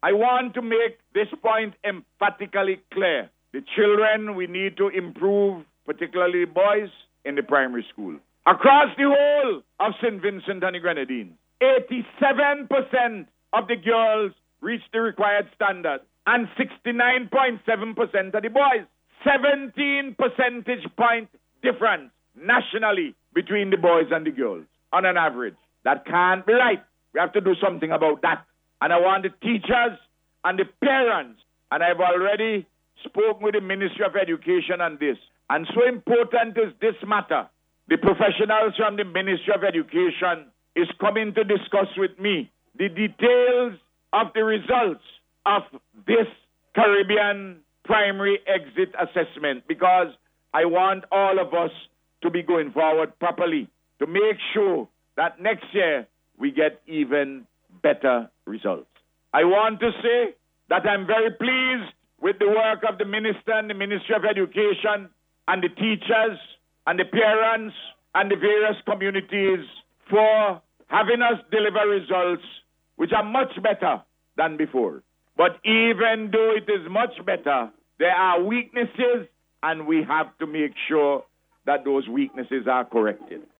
I want to make this point emphatically clear. The children, we need to improve, particularly boys, in the primary school. Across the whole of St. Vincent and the Grenadines, 87% of the girls reach the required standard and 69.7% of the boys. 17 percentage point difference nationally between the boys and the girls on an average. That can't be right. We have to do something about that. And I want the teachers and the parents, and I've already spoken with the Ministry of Education on this. And so important is this matter. The professionals from the Ministry of Education is coming to discuss with me the details of the results of this Caribbean primary exit assessment, because I want all of us to be going forward properly to make sure that next year we get even better results. I want to say that I'm very pleased with the work of the Minister and the Ministry of Education and the teachers and the parents and the various communities for having us deliver results which are much better than before. But even though it is much better, there are weaknesses, and we have to make sure that those weaknesses are corrected.